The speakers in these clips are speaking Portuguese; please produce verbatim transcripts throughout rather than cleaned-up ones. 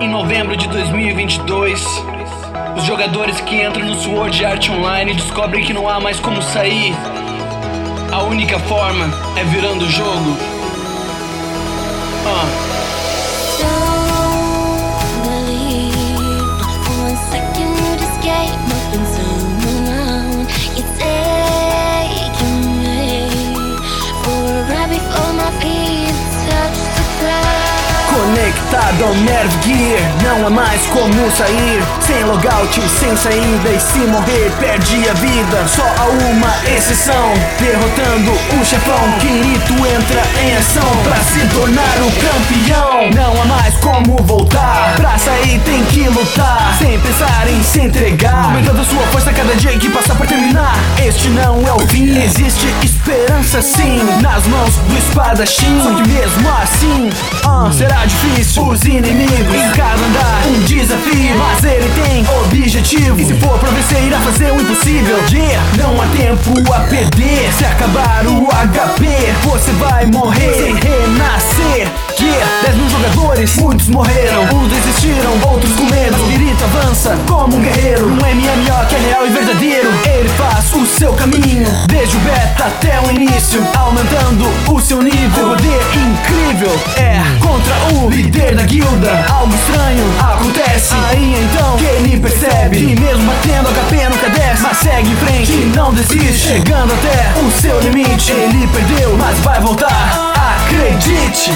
Em novembro de dois mil e vinte e dois, os jogadores que entram no Sword Art Online descobrem que não há mais como sair. A única forma é virando o jogo. Uh. Conectado ao Nerve Gear, não há mais como sair. Sem logout, sem saída, e se morrer perde a vida. Só há uma exceção, derrotando o chefão. Kirito entra em ação pra se tornar o campeão. Não há mais como voltar, pra sair tem que lutar, sem pensar em se entregar, aumentando a sua força cada dia que passa por terminar. Este não é o fim, existe esperança sim, nas mãos do espadachim. Só que mesmo assim, uh, será difícil, os inimigos em cada andar um desafio, mas ele tem objetivo, e se for pra vencer irá fazer o impossível. Yeah, não há tempo a perder, se acabar o H P você vai morrer sem renascer. Yeah, dez mil jogadores, muitos morreram, uns desistiram, outros com medo. Mas Kirito avança como um guerreiro, um M M O que é real e verdadeiro. Ele faz o seu caminho, desde o beta até o início, aumentando o seu nível. Poder incrível, é contra o líder da guilda. Algo estranho acontece, aí então que ele percebe que mesmo batendo H P nunca desce, mas segue em frente e não desiste. Chegando até o seu limite, ele perdeu, mas vai voltar, acredite.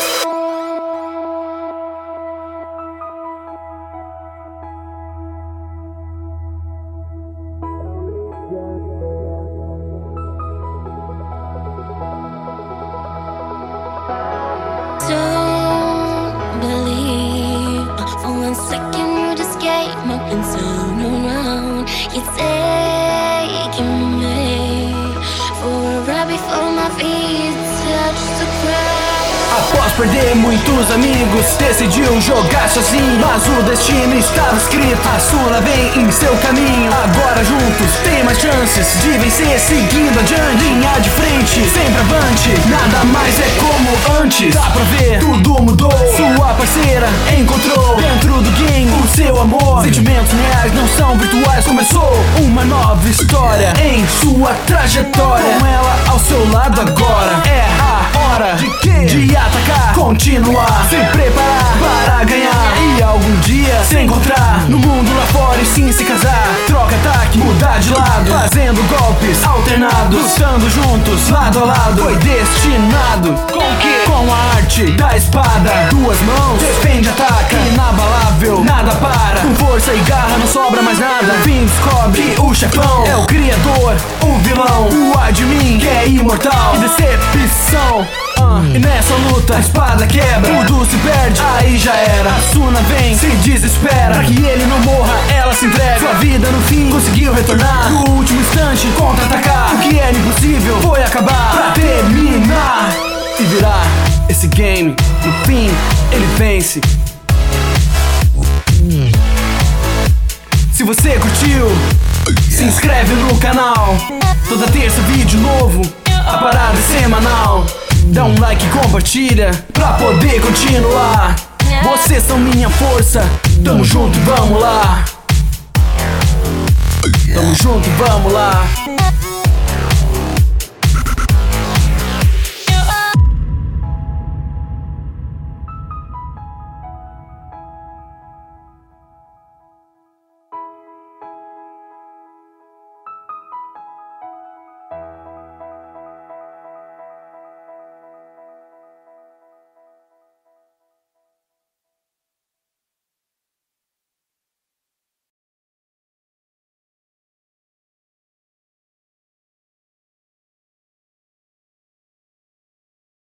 Don't believe for one second you just gave up and turn around. You're taking me for a ride before my feet touch the ground. Após perder muitos amigos, decidiu jogar sozinho, mas o destino estava escrito. Asuna vem em seu caminho, agora juntos tem mais chances de vencer, seguindo adiante, linha de frente, sempre avante. Nada mais é como antes, dá pra ver, tudo mudou. Sua parceira encontrou dentro do game o seu amor. Sentimentos reais não são virtuais, começou uma nova história em sua trajetória. Com ela ao seu lado agora, é a hora de quê? De atacar, continuar, se preparar para ganhar, e algum dia se encontrar no mundo lá fora e sim se casar. Troca ataque, mudar de lado, fazendo golpes alternados, lutando juntos, lado a lado. Foi destinado com o quê? Com a arte da espada, duas mãos, defende, ataca, inabalável, nada para. Com força e garra não sobra mais nada. Fim descobre que o chefão é o criador, o vilão, o admin que é imortal. Que decepção. Uh, e nessa luta a espada quebra, tudo se perde, aí já era. Asuna vem, se desespera, pra que ele não morra, ela se entrega. Sua vida no fim conseguiu retornar, no último instante contra-atacar. O que era impossível foi acabar, pra terminar e virar esse game. No fim ele vence. Se você curtiu, se inscreve no canal. Toda terça vídeo novo, a parada é semanal. Dá um like e compartilha pra poder continuar. Vocês são minha força, tamo junto, vamos lá. Tamo junto, vamos lá.